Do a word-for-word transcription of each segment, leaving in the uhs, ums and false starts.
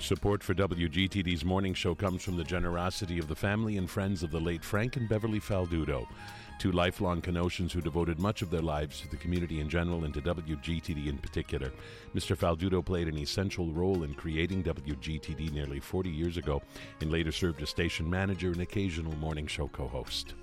Support for W G T D's morning show comes from the generosity of the family and friends of the late Frank and Beverly Faldudo, two lifelong Kenoshians who devoted much of their lives to the community in general and to W G T D in particular. Mister Faldudo played an essential role in creating W G T D nearly forty years ago and later served as station manager and occasional morning show co-host.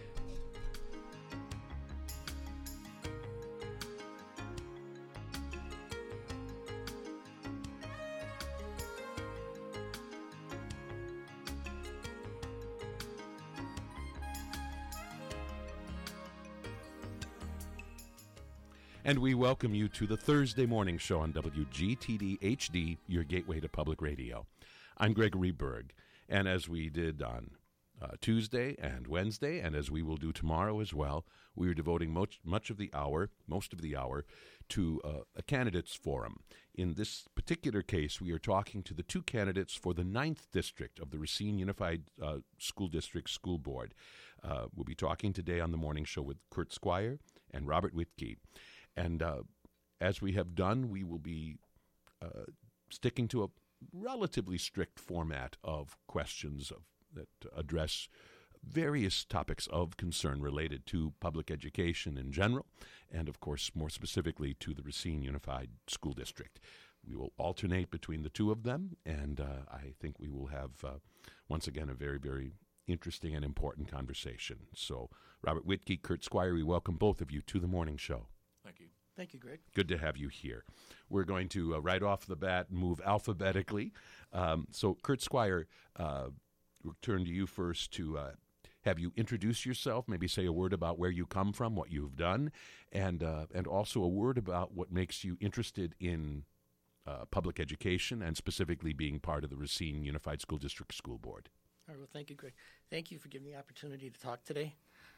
And we welcome you to the Thursday morning show on W G T D H D, your gateway to public radio. I'm Gregory Berg, and as we did on uh, Tuesday and Wednesday, and as we will do tomorrow as well, we are devoting much, much of the hour, most of the hour, to uh, a candidates forum. In this particular case, we are talking to the two candidates for the ninth District of the Racine Unified uh, School District School Board. Uh, we'll be talking today on the morning show with Kurt Squire and Robert Whitkey. And uh, as we have done, we will be uh, sticking to a relatively strict format of questions of, that address various topics of concern related to public education in general, and of course, more specifically to the Racine Unified School District. We will alternate between the two of them, and uh, I think we will have, uh, once again, a very, very interesting and important conversation. So, Robert Whitkey, Kurt Squire, we welcome both of you to the morning show. Thank you. Thank you, Greg. Good to have you here. We're going to, uh, right off the bat, move alphabetically. Um, so, Kurt Squire, uh, we'll turn to you first to uh, have you introduce yourself, maybe say a word about where you come from, what you've done, and uh, and also a word about what makes you interested in uh, public education and specifically being part of the Racine Unified School District School Board. All right, well, thank you, Greg. Thank you for giving me the opportunity to talk today.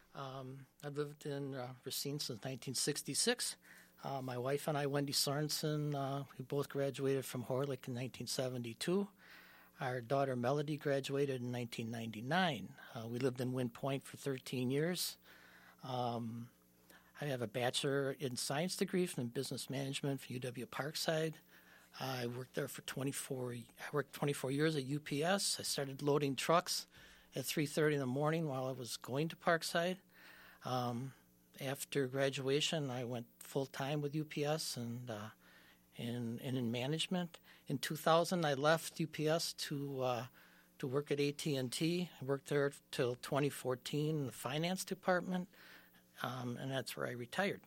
Um, I've lived in uh, Racine since nineteen sixty-six. Uh, my wife and I, Wendy Sorensen, uh, we both graduated from Horlick in nineteen seventy-two. Our daughter Melody graduated in nineteen ninety-nine. Uh, we lived in Wind Point for thirteen years. Um, I have a bachelor in science degree from business management from U W Parkside. I worked there for twenty-four. I worked twenty-four years at U P S. I started loading trucks at three thirty in the morning while I was going to Parkside. Um, after graduation, I went full-time with U P S and, uh, and, and in management. In two thousand, I left U P S to uh, to work at A T and T. I worked there till twenty fourteen in the finance department, um, and that's where I retired.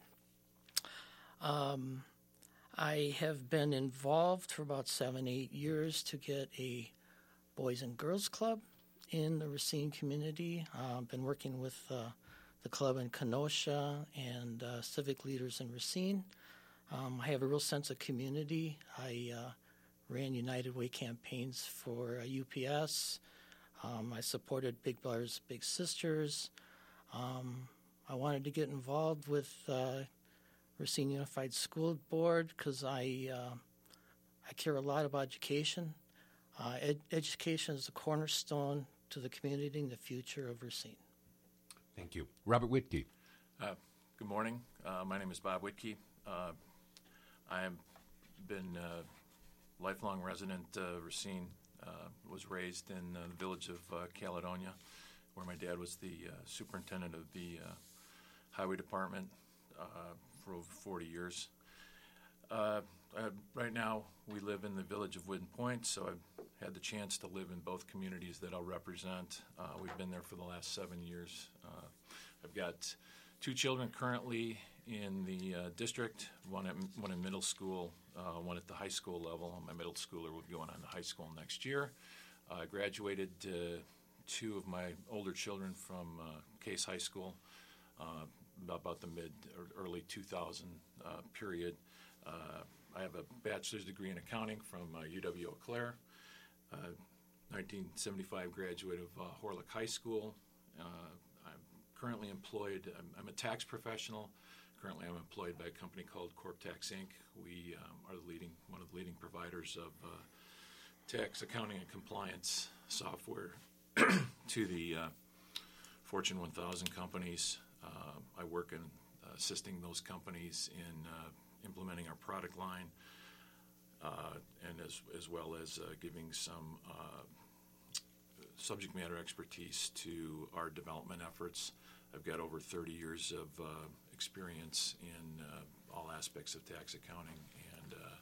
Um, I have been involved for about seven, eight years to get a Boys and Girls Club in the Racine community. I've uh, been working with uh, the club in Kenosha and uh, civic leaders in Racine. Um, I have a real sense of community. I uh, ran United Way campaigns for uh, U P S. Um, I supported Big Brothers Big Sisters. Um, I wanted to get involved with uh, Racine Unified School Board because I, uh, I care a lot about education. Uh, ed- education is the cornerstone to the community and the future of Racine. Thank you. Robert Whitkey. Uh, good morning. Uh, my name is Bob Whitkey. Uh, I have been a lifelong resident of uh, Racine. Uh, was raised in uh, the village of uh, Caledonia, where my dad was the uh, superintendent of the uh, highway department uh, for over forty years. Uh, uh, right now, we live in the village of Wind Point, so I've had the chance to live in both communities that I'll represent. Uh, we've been there for the last seven years. Uh, I've got two children currently in the uh, district, one at one in middle school, uh, one at the high school level. My middle schooler will be going on to high school next year. I uh, graduated uh, two of my older children from uh, Case High School uh, about the mid or early two thousand uh, period. Uh, I have a bachelor's degree in accounting from uh, U W Eau Claire. Uh, nineteen seventy-five graduate of uh, Horlick High School. Uh, I'm currently employed, I'm, I'm a tax professional. Currently I'm employed by a company called CorpTax Incorporated. We um, are the leading, one of the leading providers of uh, tax accounting and compliance software to the uh, Fortune one thousand companies. Uh, I work in uh, assisting those companies in uh, implementing our product line. uh, and as, as well as uh, giving some uh, subject matter expertise to our development efforts. I've got over thirty years of uh, experience in uh, all aspects of tax accounting and uh,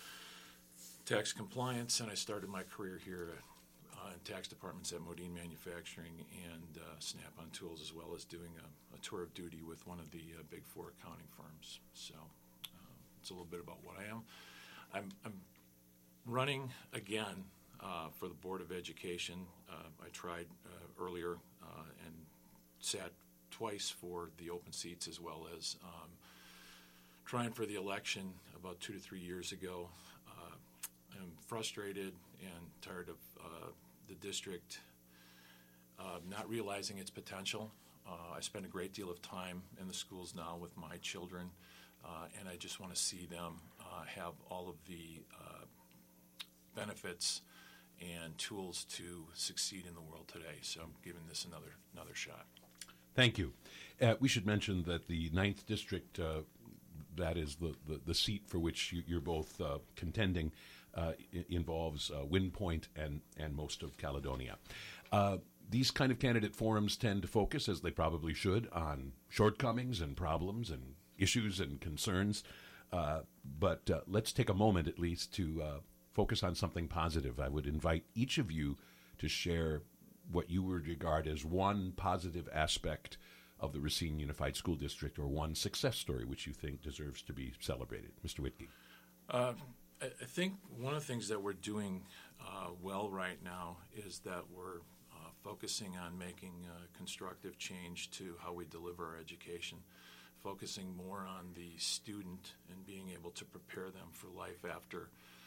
tax compliance, and I started my career here uh, in tax departments at Modine Manufacturing and uh, Snap-on Tools, as well as doing a, a tour of duty with one of the uh, big four accounting firms. So uh, it's a little bit about what I am. I'm, I'm running again uh, for the Board of Education. Uh, I tried uh, earlier uh, and sat twice for the open seats, as well as um, trying for the election about two to three years ago. Uh, I'm frustrated and tired of uh, the district uh, not realizing its potential. Uh, I spend a great deal of time in the schools now with my children, uh, and I just want to see them uh, have all of the uh, benefits and tools to succeed in the world today. So I'm giving this another another shot. Thank you. Uh, we should mention that the ninth District, uh, that is the, the, the seat for which you, you're both uh, contending, uh, I- involves uh, Wind Point and, and most of Caledonia. Uh, these kind of candidate forums tend to focus, as they probably should, on shortcomings and problems and issues and concerns. Uh, but uh, let's take a moment at least to uh, focus on something positive. I would invite each of you to share what you would regard as one positive aspect of the Racine Unified School District, or one success story which you think deserves to be celebrated. Mister Whitkey. Uh, I, I think one of the things that we're doing uh, well right now is that we're uh, focusing on making uh, constructive change to how we deliver our education, focusing more on the student and being able to prepare them for life after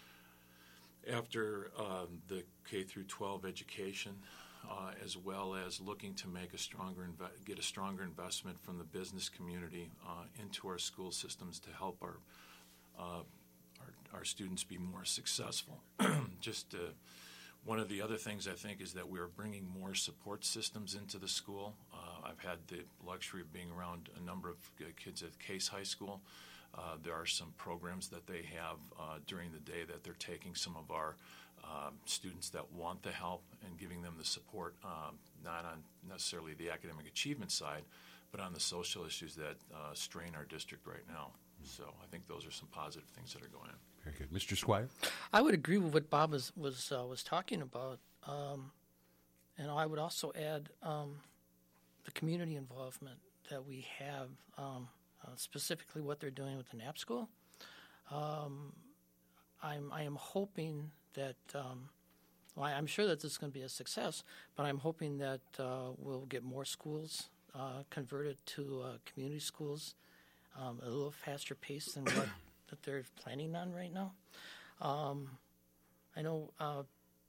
after um, the K through twelve education. Uh, as well as looking to make a stronger inve- get a stronger investment from the business community uh, into our school systems to help our uh, our, our students be more successful. Just uh, one of the other things I think is that we're bringing more support systems into the school. Uh, I've had the luxury of being around a number of uh, kids at Case High School. Uh, there are some programs that they have uh, during the day that they're taking some of our Um, students that want the help and giving them the support, um, not on necessarily the academic achievement side, but on the social issues that uh, strain our district right now. So I think those are some positive things that are going on. Very good. Mister Squire? I would agree with what Bob was was, uh, was talking about, um, and I would also add um, the community involvement that we have, um, uh, specifically what they're doing with the Knapp School. Um, I'm I am hoping that um, well, I'm sure that this is going to be a success, but I'm hoping that uh, we'll get more schools uh, converted to uh, community schools um, at a little faster pace than what that they're planning on right now. Um, I know uh,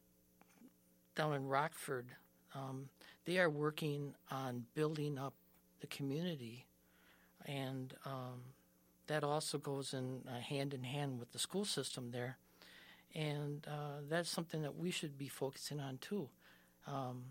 down in Rockford, um, they are working on building up the community, and um, that also goes in uh, hand in hand with the school system there. And uh, that's something that we should be focusing on too, um,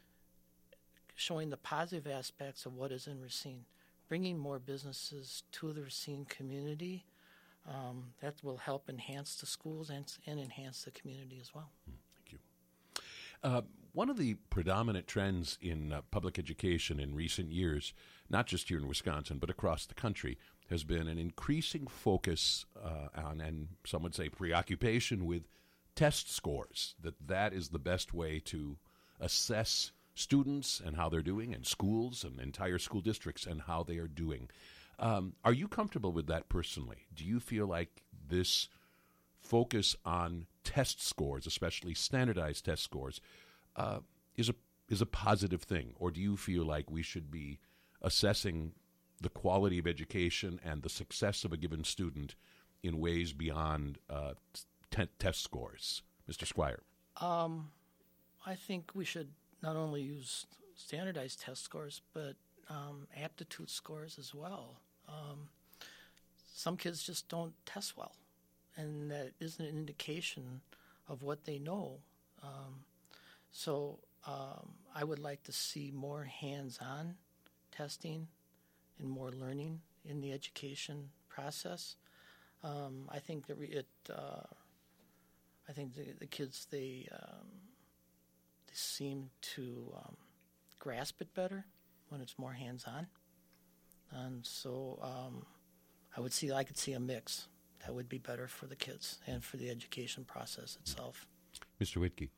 showing the positive aspects of what is in Racine, bringing more businesses to the Racine community. Um, that will help enhance the schools and, and enhance the community as well. Thank you. Uh, one of the predominant trends in uh, public education in recent years, not just here in Wisconsin, but across the country, has been an increasing focus uh, on, and some would say preoccupation with, test scores, that that is the best way to assess students and how they're doing, and schools and entire school districts and how they are doing. Um, are you comfortable with that personally? Do you feel like this focus on test scores, especially standardized test scores, uh, is a is a positive thing? Or do you feel like we should be assessing the quality of education and the success of a given student in ways beyond uh, t- test scores? Mister Squire. Um, I think we should not only use standardized test scores, but um, aptitude scores as well. Um, some kids just don't test well, and that isn't an indication of what they know. Um, so um, I would like to see more hands-on testing and more learning in the education process. Um, I think that it uh, I think the, the kids, they, um, they seem to um, grasp it better when it's more hands-on. And so um, I would see, I could see a mix that would be better for the kids and for the education process itself. Mister Whitkey.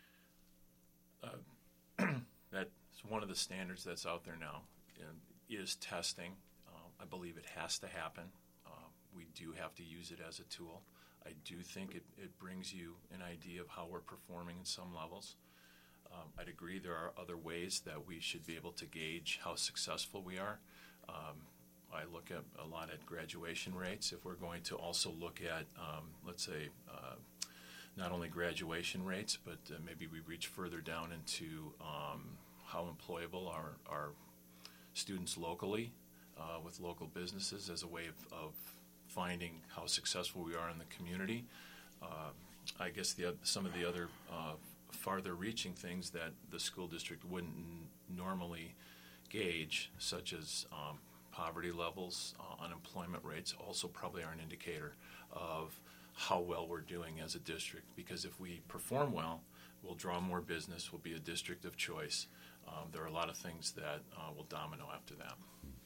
Uh, that's one of the standards that's out there now, and is testing. Uh, I believe it has to happen. Uh, we do have to use it as a tool. I do think it, it brings you an idea of how we're performing in some levels. Um, I'd agree there are other ways that we should be able to gauge how successful we are. Um, I look at a lot at graduation rates. If we're going to also look at, um, let's say, uh, not only graduation rates, but uh, maybe we reach further down into um, how employable are our students locally uh, with local businesses as a way of, of finding how successful we are in the community. Uh, I guess the some of the other uh, farther-reaching things that the school district wouldn't n- normally gauge, such as um, poverty levels, uh, unemployment rates, also probably are an indicator of how well we're doing as a district. Because if we perform well, we'll draw more business, we'll be a district of choice. Um, there are a lot of things that uh, will domino after that.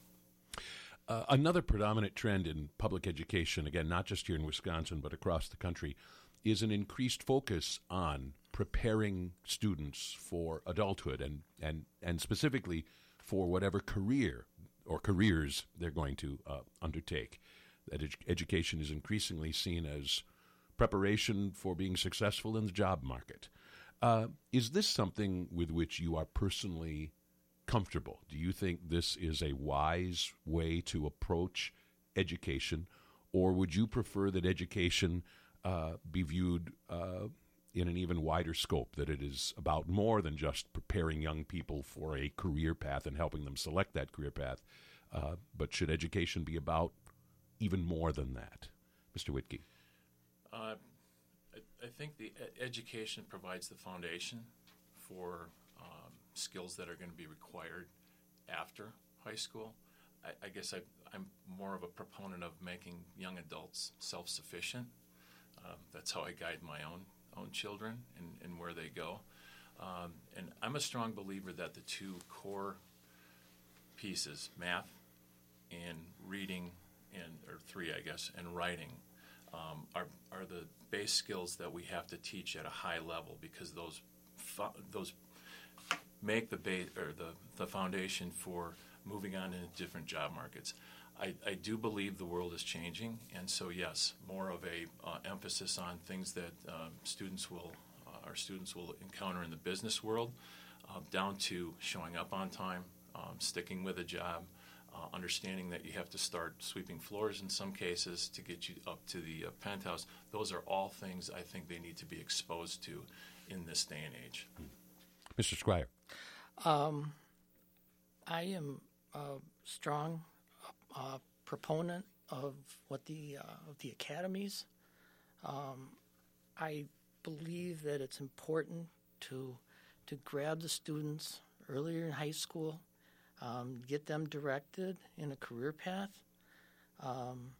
Uh, another predominant trend in public education, again, not just here in Wisconsin, but across the country, is an increased focus on preparing students for adulthood and, and, and specifically for whatever career or careers they're going to uh, undertake. That ed- education is increasingly seen as preparation for being successful in the job market. Uh, is this something with which you are personally comfortable? Do you think this is a wise way to approach education, or would you prefer that education uh, be viewed uh, in an even wider scope, that it is about more than just preparing young people for a career path and helping them select that career path, uh, but should education be about even more than that? Mister Whitkey. Uh, I, I think the ed- education provides the foundation for um, skills that are going to be required after high school. I, I guess I, I'm more of a proponent of making young adults self-sufficient. Uh, that's how I guide my own own children and, and where they go. Um, and I'm a strong believer that the two core pieces, math and reading, and or three, I guess, and writing, um, are are the base skills that we have to teach at a high level, because those fo- those make the base or the, the foundation for moving on into different job markets. I, I do believe the world is changing, and so yes, more of a uh, emphasis on things that um, students will, uh, our students will encounter in the business world, uh, down to showing up on time, um, sticking with a job, uh, understanding that you have to start sweeping floors in some cases to get you up to the uh, penthouse. Those are all things I think they need to be exposed to in this day and age. Mister Squire. Um, I am a strong uh, proponent of what the uh, of the academies. Um, I believe that it's important to to grab the students earlier in high school, um, get them directed in a career path. Um,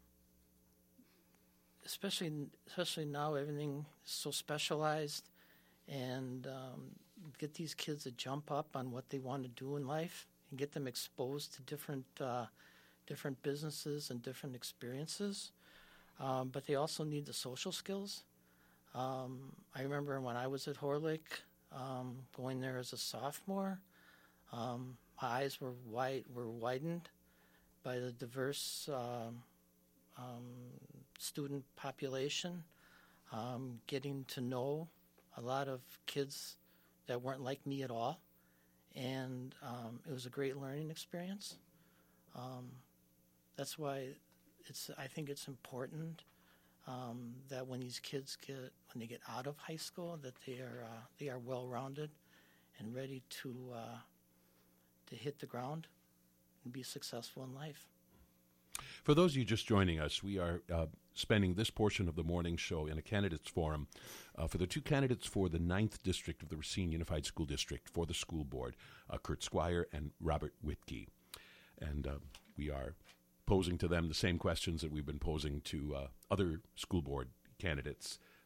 especially especially now, everything is so specialized, and um, get these kids to jump up on what they want to do in life and get them exposed to different uh, different businesses and different experiences. Um, but they also need the social skills. Um, I remember when I was at Horlick, um, going there as a sophomore, um, my eyes were wide, were widened by the diverse um, um, student population, um, getting to know a lot of kids that weren't like me at all, and um, it was a great learning experience. Um, that's why it's. I think it's important um, that when these kids get, when they get out of high school, that they are uh, they are well-rounded and ready to uh, to hit the ground and be successful in life. For those of you just joining us, we are uh, spending this portion of the morning show in a candidates forum uh, for the two candidates for the ninth District of the Racine Unified School District for the school board, uh, Kurt Squire and Robert Whitkey. And uh, we are posing to them the same questions that we've been posing to uh, other school board candidates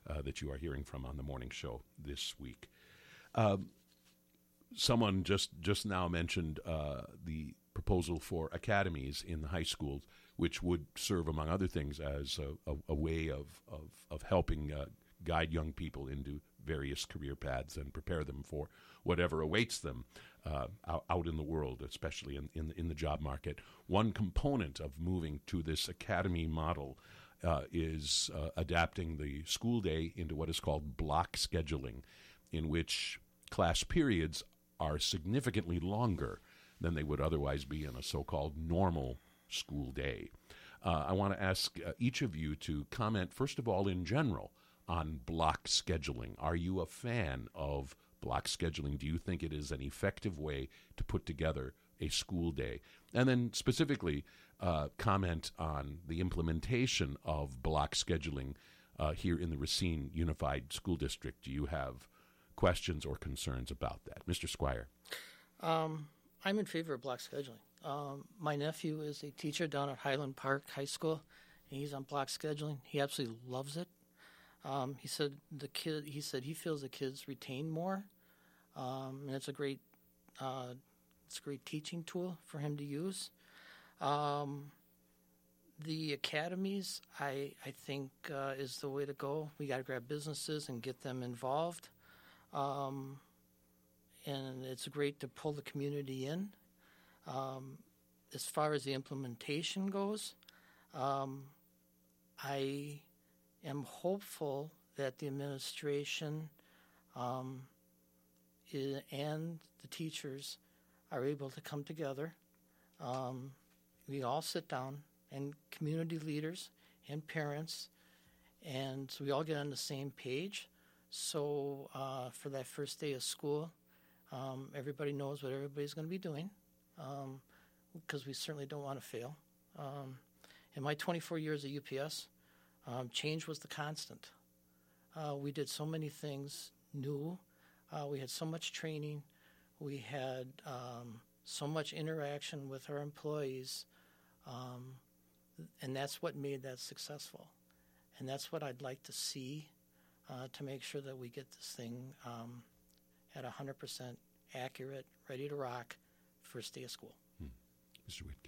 uh, that you are hearing from on the morning show this week. Um, someone just, just now mentioned uh, the proposal for academies in the high schools, which would serve, among other things, as a, a, a way of, of, of helping uh, guide young people into various career paths and prepare them for whatever awaits them uh, out, out in the world, especially in, in, in the job market. One component of moving to this academy model uh, is uh, adapting the school day into what is called block scheduling, in which class periods are significantly longer than they would otherwise be in a so-called normal school day. Uh, I want to ask uh, each of you to comment, first of all, in general, on block scheduling. Are you a fan of block scheduling? Do you think it is an effective way to put together a school day? And then specifically, uh, comment on the implementation of block scheduling uh, here in the Racine Unified School District. Do you have questions or concerns about that? Mister Squire. Um, I'm in favor of block scheduling. Um, my nephew is a teacher down at Highland Park High School, and he's on block scheduling. He absolutely loves it. Um, he said the kid. He said he feels the kids retain more, um, and it's a great, uh, it's a great teaching tool for him to use. Um, the academies, I I think, uh, is the way to go. We got to grab businesses and get them involved, um, and it's great to pull the community in. Um, as far as the implementation goes, um, I am hopeful that the administration um, is, and the teachers are able to come together. Um, we all sit down, and community leaders and parents, and so we all get on the same page. So uh, for that first day of school, um, everybody knows what everybody's going to be doing, um, because we certainly don't want to fail. Um, in my twenty-four years at U P S, Um, change was the constant. Uh, we did so many things new. Uh, we had so much training. We had um, so much interaction with our employees. Um, and that's what made that successful. And that's what I'd like to see uh, to make sure that we get this thing um, at one hundred percent accurate, ready to rock, first day of school. Hmm. Mister Whitkey.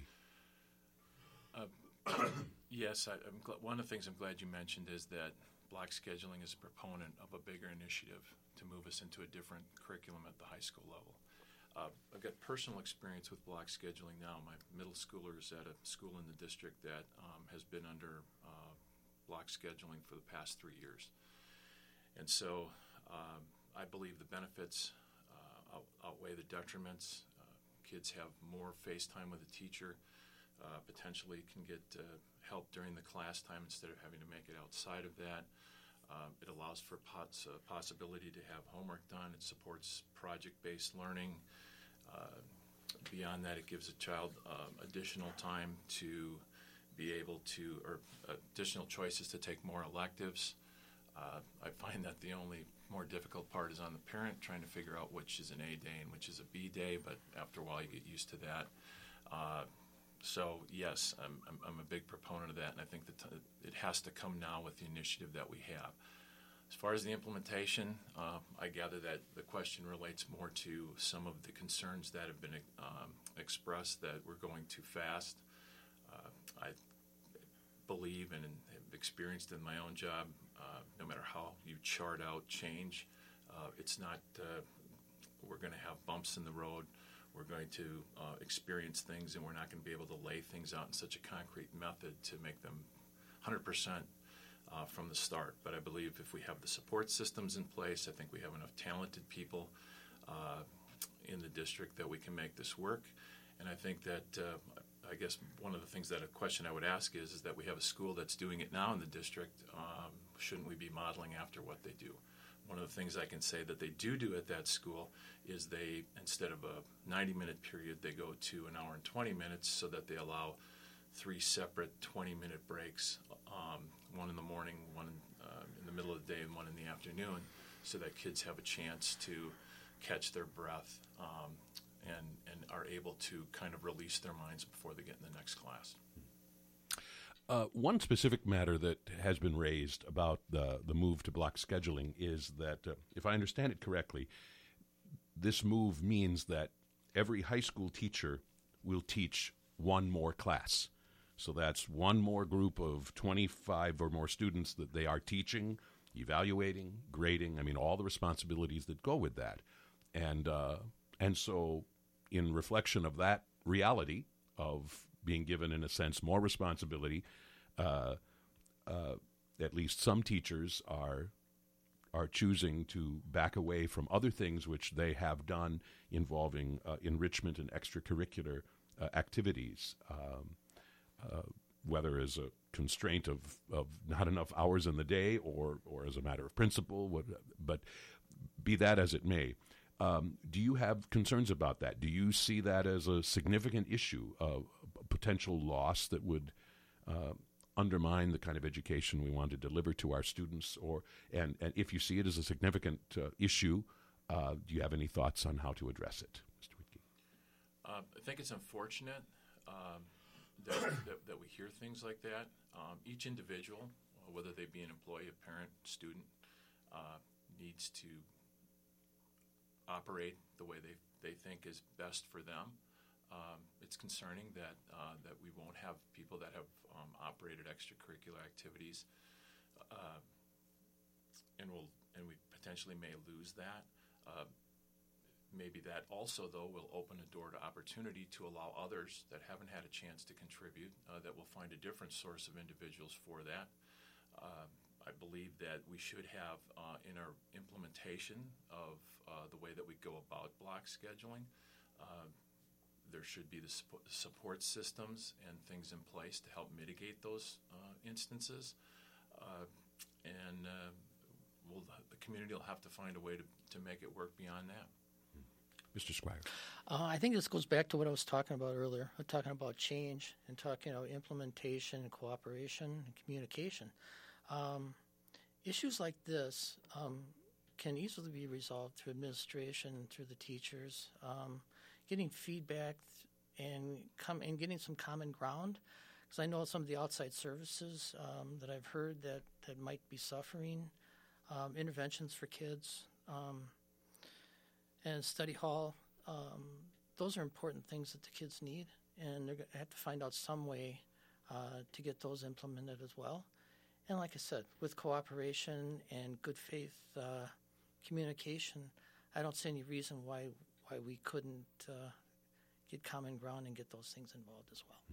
Uh, Yes, I, I'm gl- one of the things I'm glad you mentioned is that block scheduling is a proponent of a bigger initiative to move us into a different curriculum at the high school level. Uh, I've got personal experience with block scheduling now. My middle schooler is at a school in the district that um, has been under uh, block scheduling for the past three years. And so um, I believe the benefits uh, out- outweigh the detriments. Uh, kids have more face time with a teacher. Uh, potentially can get uh, help during the class time instead of having to make it outside of that. Uh, it allows for pots, uh, possibility to have homework done. It supports project-based learning. Uh, beyond that, it gives a child uh, additional time to be able to, or additional choices to take more electives. Uh, I find that the only more difficult part is on the parent, trying to figure out which is an A day and which is a B day, but after a while you get used to that. Uh, So, yes, I'm, I'm, I'm a big proponent of that, and I think that t- it has to come now with the initiative that we have. As far as the implementation, uh, I gather that the question relates more to some of the concerns that have been um, expressed that we're going too fast. Uh, I believe and have experienced in my own job, uh, no matter how you chart out change, uh, it's not, uh, we're going to have bumps in the road. We're going to uh, experience things, and we're not going to be able to lay things out in such a concrete method to make them one hundred percent uh, from the start. But I believe if we have the support systems in place, I think we have enough talented people uh, in the district that we can make this work. And I think that, uh, I guess one of the things that a question I would ask is, is that we have a school that's doing it now in the district. Um, shouldn't we be modeling after what they do? One of the things I can say that they do do at that school is they, instead of a ninety-minute period, they go to an hour and twenty minutes so that they allow three separate twenty-minute breaks, um, one in the morning, one uh, in the middle of the day, and one in the afternoon, so that kids have a chance to catch their breath um, and, and are able to kind of release their minds before they get in the next class. Uh, one specific matter that has been raised about the, the move to block scheduling is that, uh, if I understand it correctly, this move means that every high school teacher will teach one more class. So that's one more group of twenty-five or more students that they are teaching, evaluating, grading, I mean, all the responsibilities that go with that. And, uh, and so in reflection of that reality of being given, in a sense, more responsibility, uh, uh, at least some teachers are are choosing to back away from other things which they have done involving uh, enrichment and extracurricular uh, activities, um, uh, whether as a constraint of, of not enough hours in the day or, or as a matter of principle, what, but be that as it may. Um, do you have concerns about that? Do you see that as a significant issue, uh, a potential loss that would uh, undermine the kind of education we want to deliver to our students? Or and, and if you see it as a significant uh, issue, uh, do you have any thoughts on how to address it, Mister Whitkey? Uh, I think it's unfortunate um, that, that, that we hear things like that. Um, each individual, whether they be an employee, a parent, student, uh, needs to operate the way they they think is best for them. Um, it's concerning that uh, that we won't have people that have um, operated extracurricular activities, uh, and will and we potentially may lose that. Uh, maybe that also, though, will open a door to opportunity to allow others that haven't had a chance to contribute, uh, that will find a different source of individuals for that. Uh, I believe that we should have uh, in our implementation of uh, the way that we go about block scheduling, uh, there should be the support systems and things in place to help mitigate those uh, instances. Uh, and uh, we'll, the community will have to find a way to, to make it work beyond that. Mister Squire. Uh, I think this goes back to what I was talking about earlier, talking about change and talking about implementation and cooperation and communication. Um, issues like this um, can easily be resolved through administration and through the teachers, um, getting feedback and come and getting some common ground. Because I know some of the outside services um, that I've heard that, that might be suffering, um, interventions for kids, um, and study hall. Um, those are important things that the kids need, and they're going to have to find out some way uh, to get those implemented as well. And like I said, with cooperation and good faith uh, communication, I don't see any reason why why we couldn't uh, get common ground and get those things involved as well.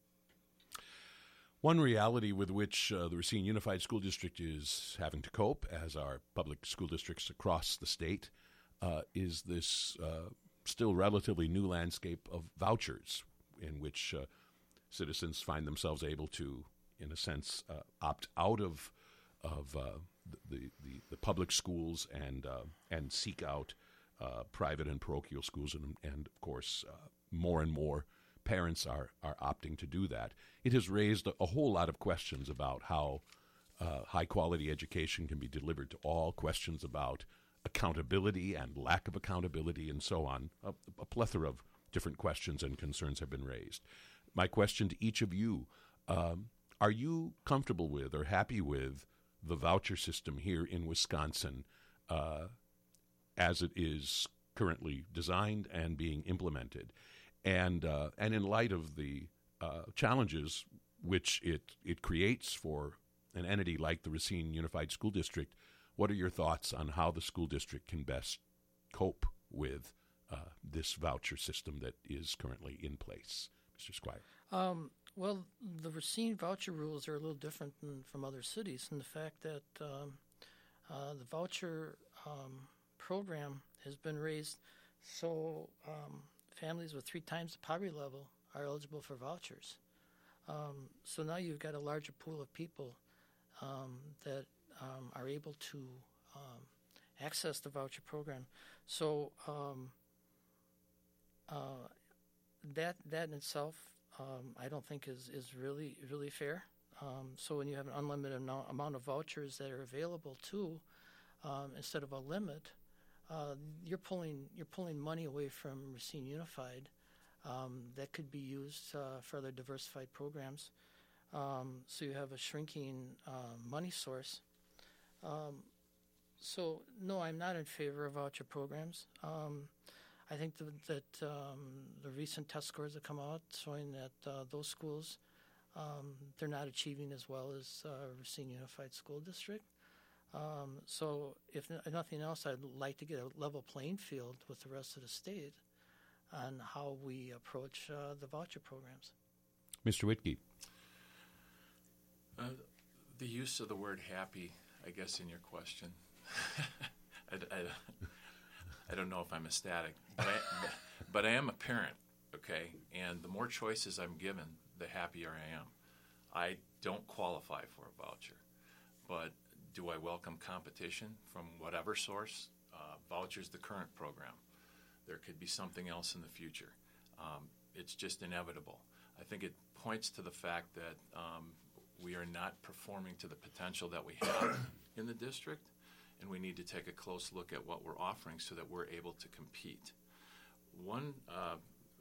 One reality with which uh, the Racine Unified School District is having to cope, as are public school districts across the state, uh, is this uh, still relatively new landscape of vouchers, in which uh, citizens find themselves able to, in a sense, uh, opt out of of uh, the, the the public schools and uh, and seek out uh, private and parochial schools, and, and of course, uh, more and more parents are are opting to do that. It has raised a, a whole lot of questions about how uh, high quality education can be delivered to all, questions about accountability and lack of accountability, and so on. A, a plethora of different questions and concerns have been raised. My question to each of you: um, are you comfortable with or happy with the voucher system here in Wisconsin uh, as it is currently designed and being implemented? And uh, and in light of the uh, challenges which it, it creates for an entity like the Racine Unified School District, what are your thoughts on how the school district can best cope with uh, this voucher system that is currently in place? Mister Squire. Um, well, the Racine voucher rules are a little different than from other cities in the fact that um, uh, the voucher um, program has been raised so um, families with three times the poverty level are eligible for vouchers. Um, so now you've got a larger pool of people um, that um, are able to um, access the voucher program. So um, uh, that that in itself, um, I don't think is, is really really fair. Um, so when you have an unlimited no- amount of vouchers that are available too, um, instead of a limit, uh, you're pulling you're pulling money away from Racine Unified um, that could be used uh, for other diversified programs. Um, so you have a shrinking uh, money source. Um, so, no, I'm not in favor of voucher programs. Um, I think th- that um, the recent test scores have come out showing that uh, those schools, um, they're not achieving as well as uh, Racine Unified School District. Um, so, if n- nothing else, I'd like to get a level playing field with the rest of the state on how we approach uh, the voucher programs. Mister Whitkey. Uh, the use of the word happy, I guess, in your question. I, I, I don't know if I'm ecstatic, but I, but I am a parent, okay? And the more choices I'm given, the happier I am. I don't qualify for a voucher, but do I welcome competition from whatever source? Uh, voucher's the current program. There could be something else in the future. Um, it's just inevitable. I think it points to the fact that um, we are not performing to the potential that we have in the district, and we need to take a close look at what we're offering so that we're able to compete. One, uh,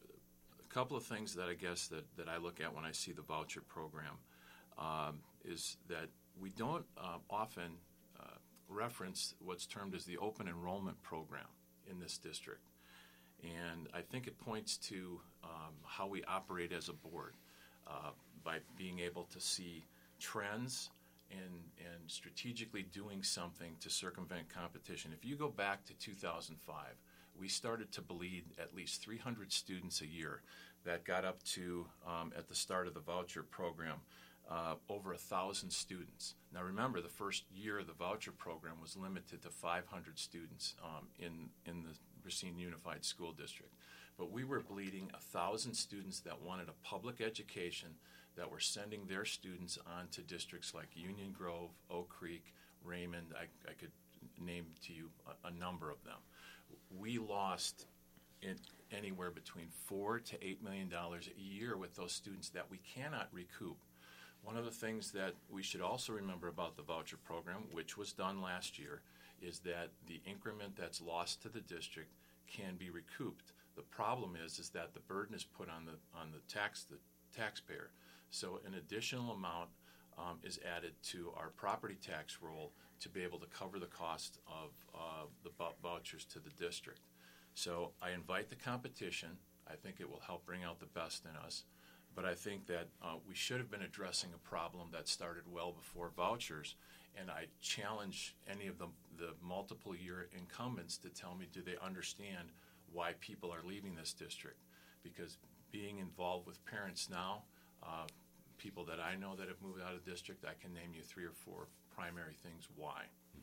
a couple of things that I guess that, that I look at when I see the voucher program um, is that we don't uh, often uh, reference what's termed as the open enrollment program in this district. And I think it points to um, how we operate as a board uh, by being able to see trends and, and strategically doing something to circumvent competition. If you go back to two thousand five, we started to bleed at least three hundred students a year. That got up to, um, at the start of the voucher program, uh, over one thousand students. Now remember, the first year of the voucher program was limited to five hundred students um, in, in the Racine Unified School District. But we were bleeding one thousand students that wanted a public education, that were sending their students on to districts like Union Grove, Oak Creek, Raymond. I, I could name to you a, a number of them. We lost in anywhere between four to eight million dollars a year with those students that we cannot recoup. One of the things that we should also remember about the voucher program, which was done last year, is that the increment that's lost to the district can be recouped. The problem is is that the burden is put on the on the tax the taxpayer. So an additional amount um, is added to our property tax roll to be able to cover the cost of uh, the vouchers to the district. So I invite the competition. I think it will help bring out the best in us. But I think that uh, we should have been addressing a problem that started well before vouchers. And I challenge any of the, the multiple year incumbents to tell me, do they understand why people are leaving this district? Because being involved with parents now, uh, people that I know that have moved out of district, I can name you three or four primary things why.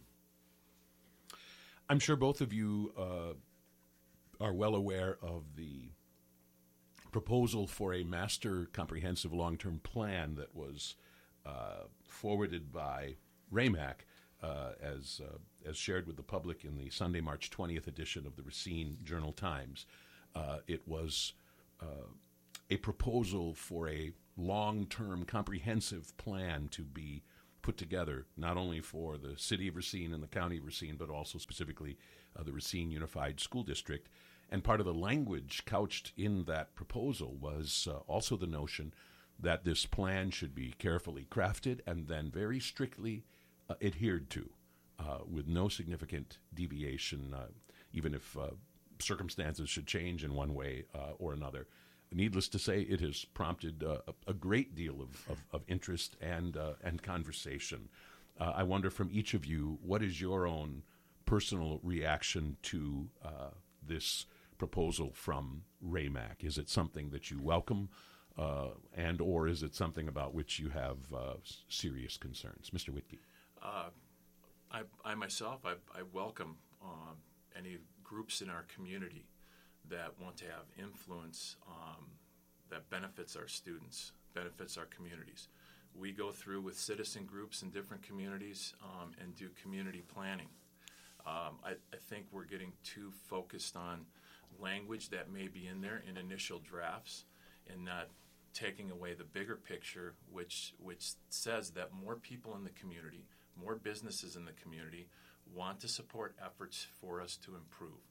I'm sure both of you uh, are well aware of the proposal for a master comprehensive long-term plan that was uh, forwarded by R A M A C uh, as uh, as shared with the public in the Sunday, March twentieth edition of the Racine Journal-Times. Uh, it was uh, a proposal for a long-term comprehensive plan to be put together, not only for the city of Racine and the county of Racine, but also specifically uh, the Racine Unified School District. And part of the language couched in that proposal was uh, also the notion that this plan should be carefully crafted and then very strictly uh, adhered to, uh, with no significant deviation, uh, even if uh, circumstances should change in one way uh, or another. Needless to say, it has prompted uh, a, a great deal of, of, of interest and uh, and conversation. Uh, I wonder from each of you, what is your own personal reaction to uh, this proposal from R A M A C? Is it something that you welcome, uh, and or is it something about which you have uh, serious concerns? Mister Whitkey. Uh, I, I myself, I, I welcome um, any groups in our community that want to have influence um, that benefits our students, benefits our communities. We go through with citizen groups in different communities um, and do community planning. Um, I, I think we're getting too focused on language that may be in there in initial drafts and not taking away the bigger picture, which which says that more people in the community, more businesses in the community want to support efforts for us to improve.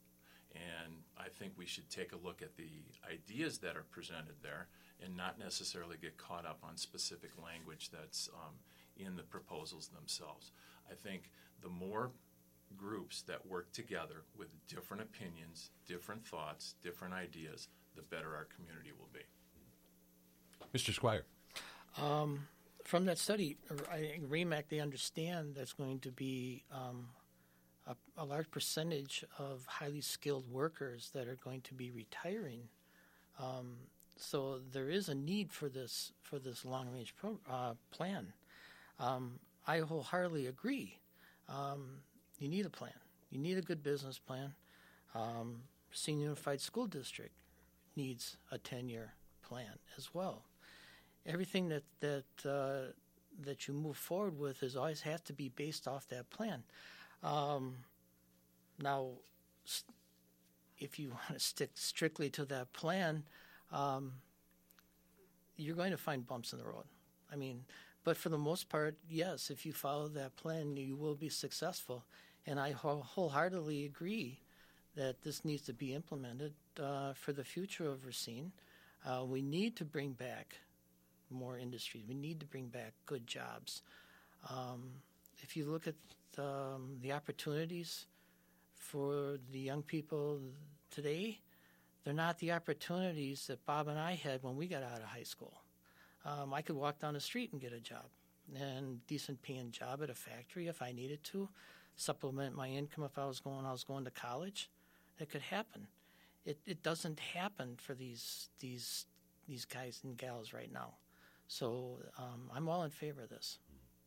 And I think we should take a look at the ideas that are presented there and not necessarily get caught up on specific language that's um, in the proposals themselves. I think the more groups that work together with different opinions, different thoughts, different ideas, the better our community will be. Mister Squire. Um, from that study, I think R E M A C, they understand that's going to be um, a, a large percentage of highly skilled workers that are going to be retiring. Um, so there is a need for this for this long-range pro, uh, plan. Um, I wholeheartedly agree. Um, you need a plan. You need a good business plan. Um, Racine Unified School District needs a ten-year plan as well. Everything that that uh, that you move forward with is always have to be based off that plan. Um, now, if you want to stick strictly to that plan, um, you're going to find bumps in the road. I mean, but for the most part, yes, if you follow that plan, you will be successful. And I wholeheartedly agree that this needs to be implemented uh, for the future of Racine. Uh, we need to bring back more industries. We need to bring back good jobs. Um, if you look at um, the opportunities for the young people today, they're not the opportunities that Bob and I had when we got out of high school. Um, I could walk down the street and get a job, and decent paying job at a factory if I needed to, supplement my income if I was going I was going to college. It could happen. It it doesn't happen for these these these guys and gals right now. So um, I'm all in favor of this.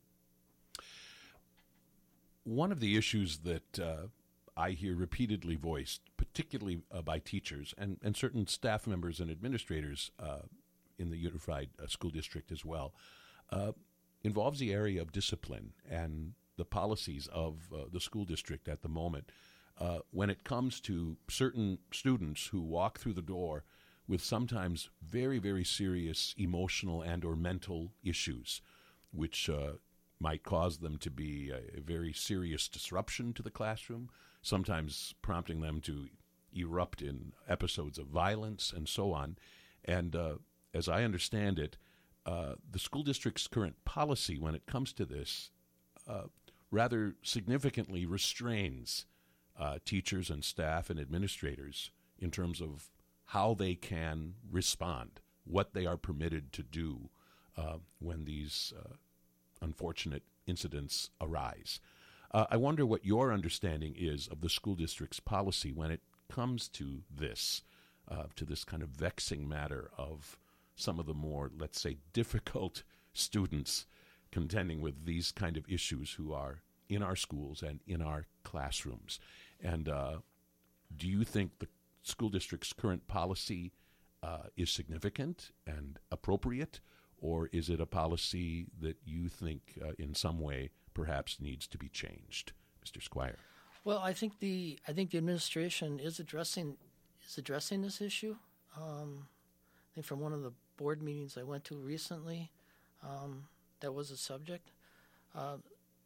One of the issues that uh, I hear repeatedly voiced, particularly uh, by teachers and, and certain staff members and administrators uh, in the Unified uh, School District as well, uh, involves the area of discipline and the policies of uh, the school district at the moment. Uh, when it comes to certain students who walk through the door with sometimes very, very serious emotional and or mental issues, which uh, might cause them to be a, a very serious disruption to the classroom, sometimes prompting them to erupt in episodes of violence and so on. And uh, as I understand it, uh, the school district's current policy when it comes to this uh, rather significantly restrains uh, teachers and staff and administrators in terms of how they can respond, what they are permitted to do uh, when these uh, unfortunate incidents arise. Uh, I wonder what your understanding is of the school district's policy when it comes to this, uh, to this kind of vexing matter of some of the more, let's say, difficult students contending with these kind of issues who are in our schools and in our classrooms. And uh, do you think the school district's current policy uh, is significant and appropriate, or is it a policy that you think uh, in some way perhaps needs to be changed, Mister Squire? Well, I think the I think the administration is addressing is addressing this issue. Um, I think from one of the board meetings I went to recently, um, that was a subject. Uh,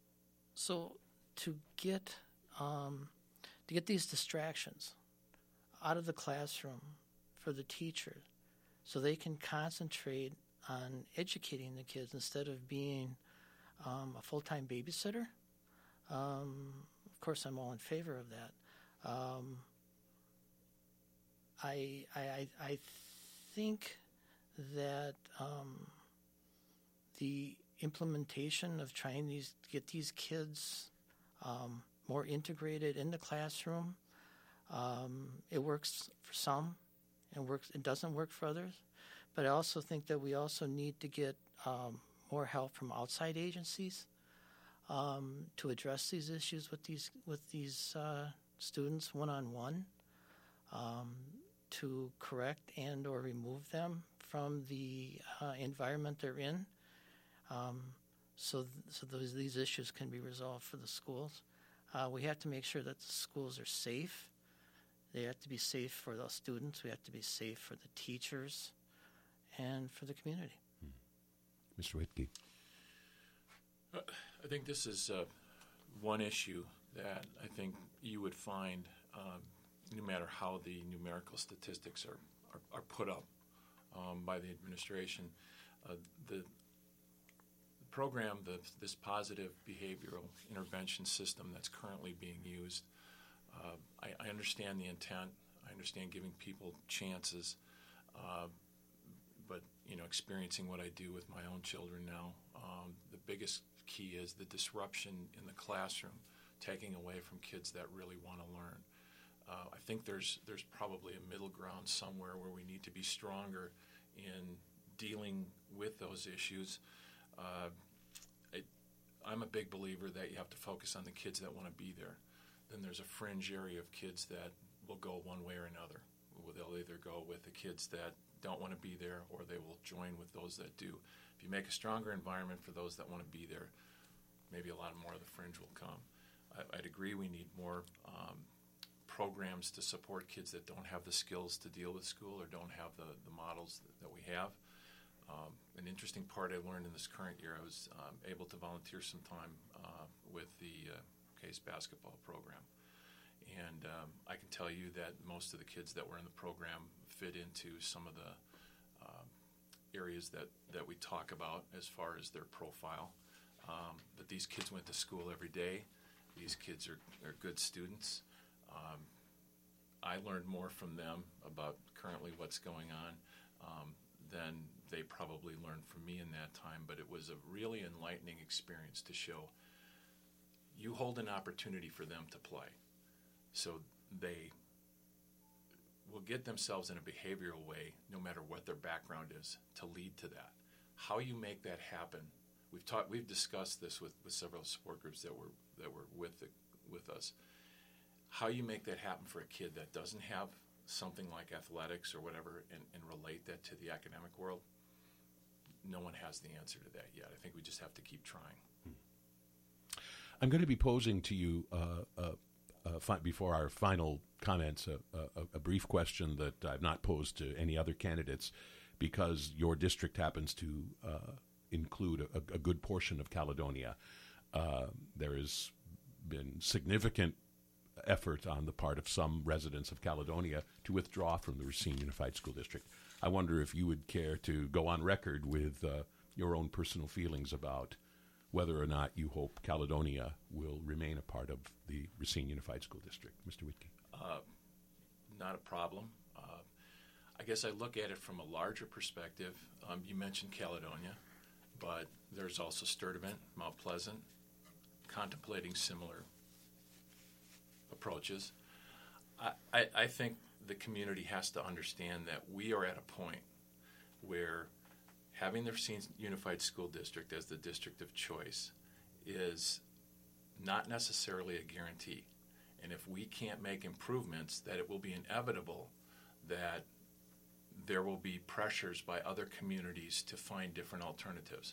so to get um, to get these distractions out of the classroom for the teachers, so they can concentrate on educating the kids instead of being um, a full-time babysitter. Um, of course, I'm all in favor of that. Um, I, I, I think that um, the implementation of trying these to get these kids um, more integrated in the classroom, um, it works for some, and works. It doesn't work for others. But I also think that we also need to get um, more help from outside agencies um, to address these issues with these with these uh, students one on one, to correct and or remove them from the uh, environment they're in, um, so th- so those these issues can be resolved for the schools. Uh, we have to make sure that the schools are safe. They have to be safe for the students. We have to be safe for the teachers and for the community. Hmm. Mister Whitkey. Uh, I think this is uh, one issue that I think you would find um, no matter how the numerical statistics are, are, are put up um, by the administration, uh, the program, the, this positive behavioral intervention system that's currently being used, uh, I, I understand the intent. I understand giving people chances, uh, but you know, experiencing what I do with my own children now, um, the biggest key is the disruption in the classroom, taking away from kids that really want to learn. Uh, I think there's there's probably a middle ground somewhere where we need to be stronger in dealing with those issues. Uh, it, I'm a big believer that you have to focus on the kids that want to be there. Then there's a fringe area of kids that will go one way or another. They'll either go with the kids that don't want to be there, or they will join with those that do. If you make a stronger environment for those that want to be there, maybe a lot more of the fringe will come. I, I'd agree we need more um, programs to support kids that don't have the skills to deal with school or don't have the, the models that, that we have. Um, an interesting part I learned in this current year, I was um, able to volunteer some time uh, with the uh, Case basketball program. And um, I can tell you that most of the kids that were in the program fit into some of the um, areas that, that we talk about as far as their profile. Um, but these kids went to school every day. These kids are, are good students. Um, I learned more from them about currently what's going on um, than they probably learned from me in that time. But it was a really enlightening experience to show you hold an opportunity for them to play. So they will get themselves in a behavioral way, no matter what their background is, to lead to that. How you make that happen, we've taught, we've discussed this with, with several support groups that were that were with the, with us. How you make that happen for a kid that doesn't have something like athletics or whatever, and, and relate that to the academic world, no one has the answer to that yet. I think we just have to keep trying. I'm going to be posing to you uh, uh, Uh, fi- before our final comments, uh, uh, a brief question that I've not posed to any other candidates, because your district happens to uh, include a, a good portion of Caledonia. Uh, there has been significant effort on the part of some residents of Caledonia to withdraw from the Racine Unified School District. I wonder if you would care to go on record with uh, your own personal feelings about whether or not you hope Caledonia will remain a part of the Racine Unified School District. Mister Wittke. Uh, not a problem. Uh, I guess I look at it from a larger perspective. Um, you mentioned Caledonia, but there's also Sturtevant, Mount Pleasant, contemplating similar approaches. I, I, I think the community has to understand that we are at a point where having the Racine Unified School District as the district of choice is not necessarily a guarantee. And if we can't make improvements, that it will be inevitable that there will be pressures by other communities to find different alternatives.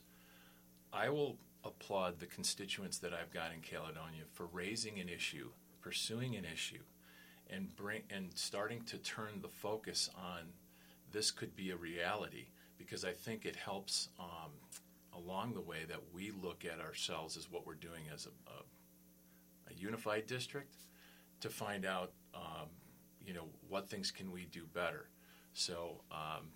I will applaud the constituents that I've got in Caledonia for raising an issue, pursuing an issue, and bring and starting to turn the focus on this could be a reality, because I think it helps um, along the way that we look at ourselves as what we're doing as a, a, a unified district, to find out, um, you know, what things can we do better. So um,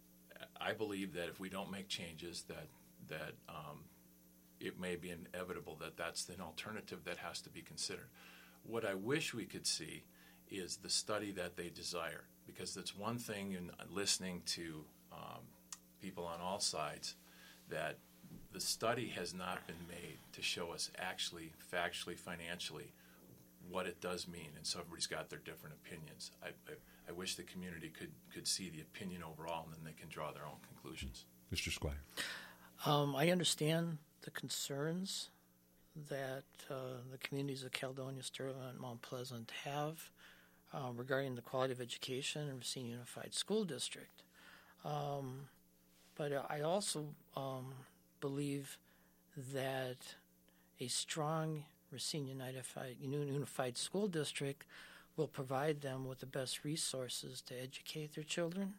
I believe that if we don't make changes, that that um, it may be inevitable that that's an alternative that has to be considered. What I wish we could see is the study that they desire, because it's one thing in listening to um, people on all sides that the study has not been made to show us actually, factually, financially, what it does mean, and so everybody's got their different opinions. I, I, I wish the community could, could see the opinion overall, and then they can draw their own conclusions. Mister Squire. Um, I understand the concerns that uh, the communities of Caledonia, Sturtevant, and Mount Pleasant have uh, regarding the quality of education in Racine Unified School District. Um, but I also um, believe that a strong Racine Unified, Unified School District will provide them with the best resources to educate their children.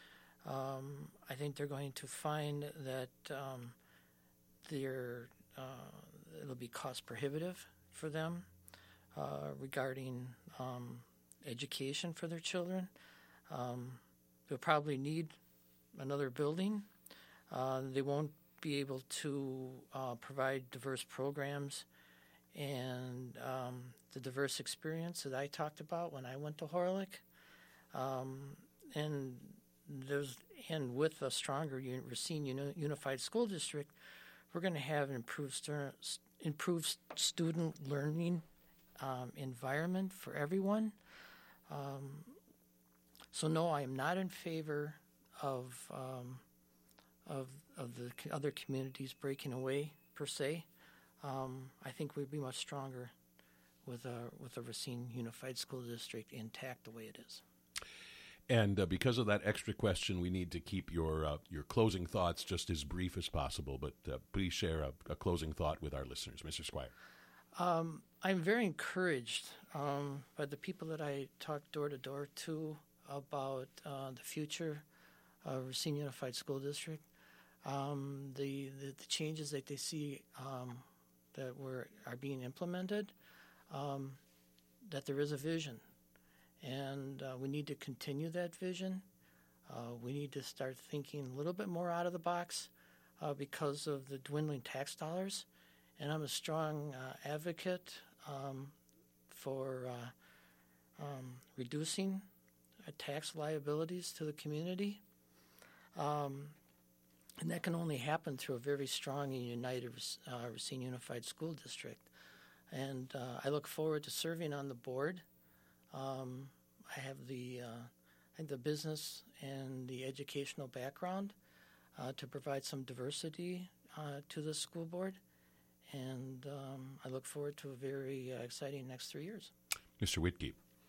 Um, I think they're going to find that um, they're, uh, it'll be cost prohibitive for them uh, regarding um, education for their children. Um, they'll probably need another building. Uh, they won't be able to uh, provide diverse programs and um, the diverse experience that I talked about when I went to Horlick. Um, and there's and with a stronger Un- Racine Uni- Unified School District, we're going to have an improved, stu- improved student learning um, environment for everyone. Um, so no, I am not in favor of um, of of the co- other communities breaking away per se. Um, I think we'd be much stronger with a with a Racine Unified School District intact the way it is. And uh, because of that extra question, we need to keep your uh, your closing thoughts just as brief as possible. But uh, please share a, a closing thought with our listeners, Mister Squire. Um, I'm very encouraged um, by the people that I talked door to door to about uh, the future of Racine Unified School District. Um, the, the the changes that they see um, that were are being implemented. Um, that there is a vision. And uh, we need to continue that vision. Uh, we need to start thinking a little bit more out of the box uh, because of the dwindling tax dollars. And I'm a strong uh, advocate um, for uh, um, reducing uh, tax liabilities to the community. Um, and that can only happen through a very strong and united uh, Racine Unified School District. And uh, I look forward to serving on the board. Um, I have the uh, I think the business and the educational background uh, to provide some diversity uh, to the school board, and um, I look forward to a very uh, exciting next three years. Mister Whitkey.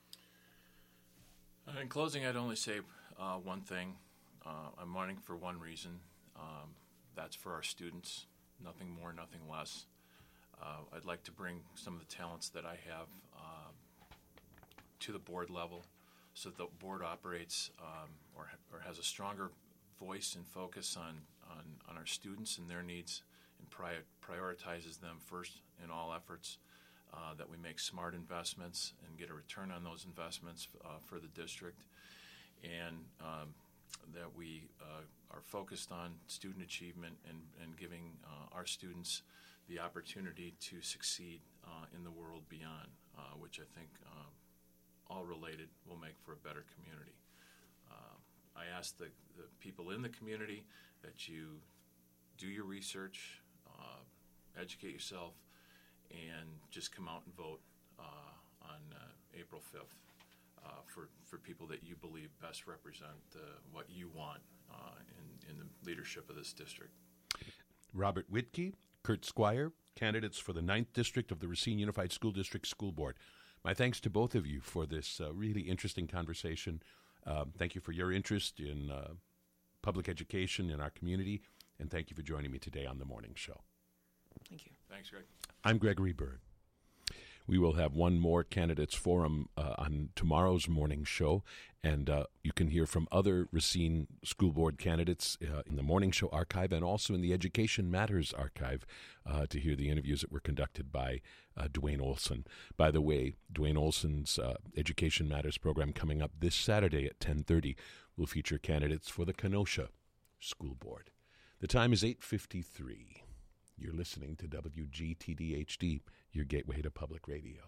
Uh, in closing, I'd only say uh, one thing. Uh, I'm running for one reason. Um, that's for our students. Nothing more, nothing less. Uh, I'd like to bring some of the talents that I have uh, to the board level so that the board operates um, or, or has a stronger voice and focus on, on, on our students and their needs and prior, prioritizes them first in all efforts, uh, that we make smart investments and get a return on those investments uh, for the district, and um, that we uh, are focused on student achievement and, and giving uh, our students the opportunity to succeed uh, in the world beyond, uh, which I think um, all related will make for a better community. Uh, I ask the, the people in the community that you do your research, uh, educate yourself, and just come out and vote uh, on uh, April fifth uh, for, for people that you believe best represent uh, what you want uh, in, in the leadership of this district. Robert Whitkey, Kurt Squire, candidates for the ninth District of the Racine Unified School District School Board. My thanks to both of you for this uh, really interesting conversation. Um, thank you for your interest in uh, public education in our community, and thank you for joining me today on The Morning Show. Thank you. Thanks, Greg. I'm Gregory Berg. We will have one more candidates forum uh, on tomorrow's morning show, and uh, you can hear from other Racine School Board candidates uh, in the Morning Show archive and also in the Education Matters archive uh, to hear the interviews that were conducted by uh, Dwayne Olson. By the way, Dwayne Olson's uh, Education Matters program coming up this Saturday at ten thirty will feature candidates for the Kenosha School Board. The time is eight fifty-three. You're listening to W G T D H D, your gateway to public radio.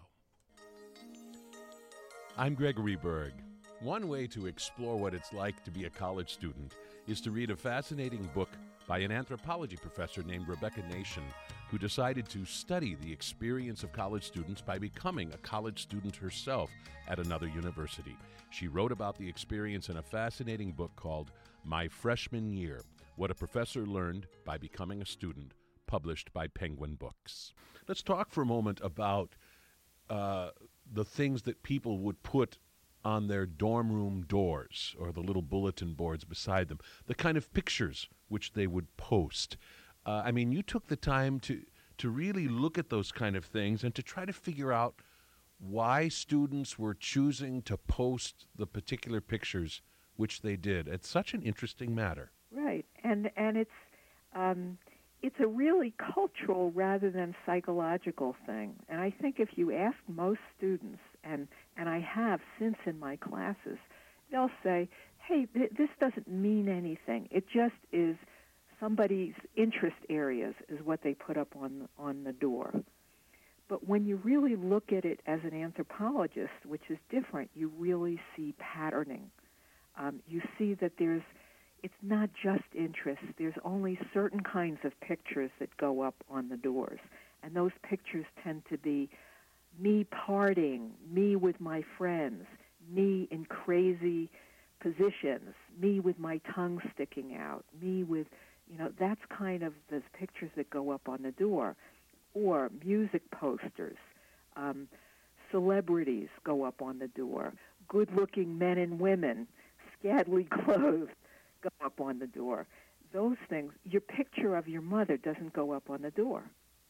I'm Gregory Berg. One way to explore what it's like to be a college student is to read a fascinating book by an anthropology professor named Rebecca Nation, who decided to study the experience of college students by becoming a college student herself at another university. She wrote about the experience in a fascinating book called My Freshman Year, What a Professor Learned by Becoming a Student, published by Penguin Books. Let's talk for a moment about uh, the things that people would put on their dorm room doors or the little bulletin boards beside them, the kind of pictures which they would post. Uh, I mean, you took the time to, to really look at those kind of things and to try to figure out why students were choosing to post the particular pictures which they did. It's such an interesting matter. Right, and and it's um, it's a really cultural rather than psychological thing. And I think if you ask most students, and, and I have since in my classes, they'll say, hey, th- this doesn't mean anything. It just is somebody's interest areas is what they put up on on the door. But when you really look at it as an anthropologist, which is different, you really see patterning. Um, you see that there's, it's not just interest. There's only certain kinds of pictures that go up on the doors. And those pictures tend to be me partying, me with my friends, me in crazy positions, me with my tongue sticking out, me with, you know, that's kind of the pictures that go up on the door. Or music posters, um, celebrities go up on the door, good-looking men and women, scantily clothed, go up on the door. Those things, your picture of your mother doesn't go up on the door.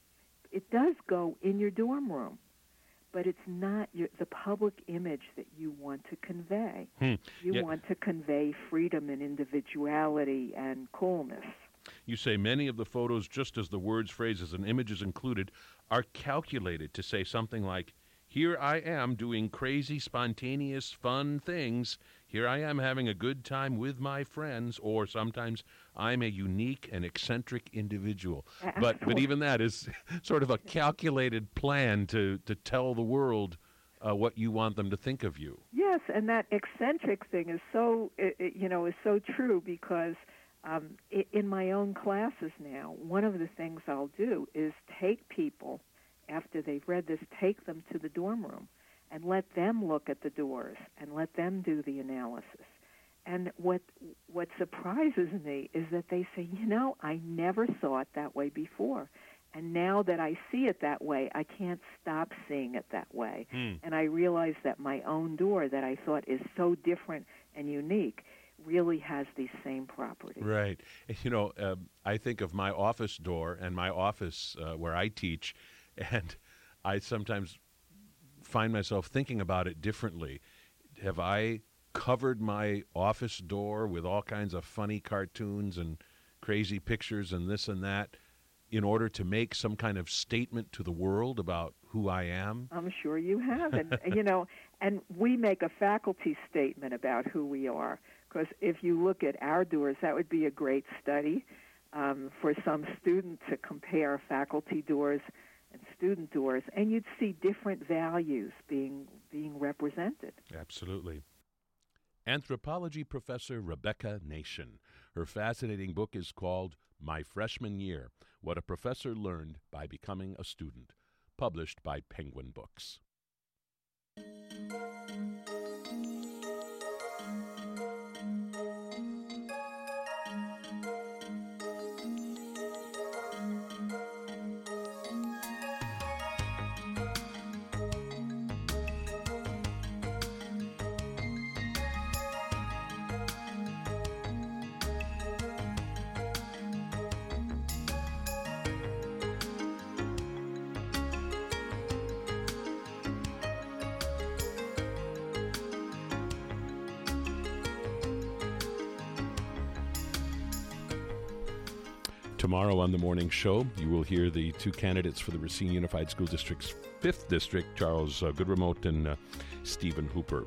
It does go in your dorm room, but it's not your, the public image that you want to convey. Hmm. You Yeah. want to convey freedom and individuality and coolness. You say many of the photos, just as the words, phrases, and images included, are calculated to say something like, here I am doing crazy, spontaneous, fun things. Here I am having a good time with my friends. Or sometimes I'm a unique and eccentric individual. But but even that is sort of a calculated plan to, to tell the world uh, what you want them to think of you. Yes, and that eccentric thing is so, it, it, you know, is so true because Um, in my own classes now, one of the things I'll do is take people, after they've read this, take them to the dorm room and let them look at the doors and let them do the analysis. And what what surprises me is that they say, you know, I never saw it that way before. And now that I see it that way, I can't stop seeing it that way. Hmm. And I realize that my own door that I thought is so different and unique really has these same properties. Right. You know, uh, I think of my office door and my office uh, where I teach, and I sometimes find myself thinking about it differently. Have I covered my office door with all kinds of funny cartoons and crazy pictures and this and that in order to make some kind of statement to the world about who I am? I'm sure you have. And, you know, and we make a faculty statement about who we are. Because if you look at our doors, that would be a great study um, for some student to compare faculty doors and student doors, and you'd see different values being being represented. Absolutely. Anthropology professor Rebecca Nation. Her fascinating book is called My Freshman Year, What a Professor Learned by Becoming a Student, published by Penguin Books. Tomorrow on the morning show, you will hear the two candidates for the Racine Unified School District's fifth District, Charles uh, Goodremote and uh, Stephen Hooper.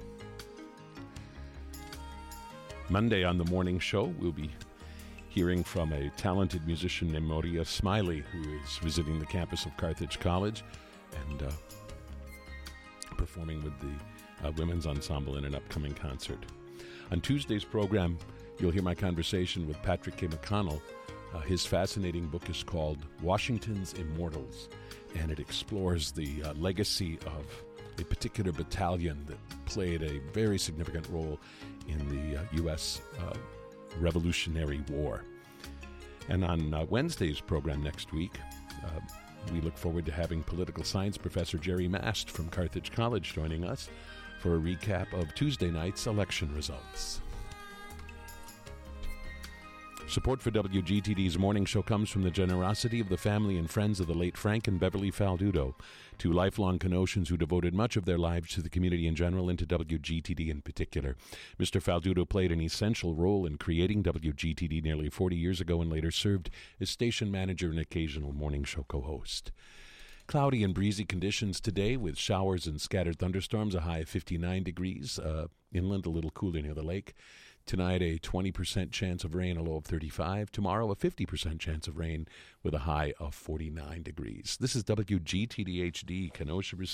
Monday on the morning show, we'll be hearing from a talented musician named Moria Smiley, who is visiting the campus of Carthage College and uh, performing with the uh, Women's Ensemble in an upcoming concert. On Tuesday's program, you'll hear my conversation with Patrick K. McConnell. Uh, his fascinating book is called Washington's Immortals, and it explores the uh, legacy of a particular battalion that played a very significant role in the uh, U S Uh, Revolutionary War. And on uh, Wednesday's program next week, uh, we look forward to having political science professor Jerry Mast from Carthage College joining us for a recap of Tuesday night's election results. Support for W G T D's morning show comes from the generosity of the family and friends of the late Frank and Beverly Faldudo, two lifelong Kenosans who devoted much of their lives to the community in general and to W G T D in particular. Mister Faldudo played an essential role in creating W G T D nearly forty years ago and later served as station manager and occasional morning show co-host. Cloudy and breezy conditions today with showers and scattered thunderstorms, a high of fifty-nine degrees. Uh, inland, a little cooler near the lake. Tonight, a twenty percent chance of rain, a low of thirty-five. Tomorrow, a fifty percent chance of rain with a high of forty-nine degrees. This is W G T D H D, Kenosha,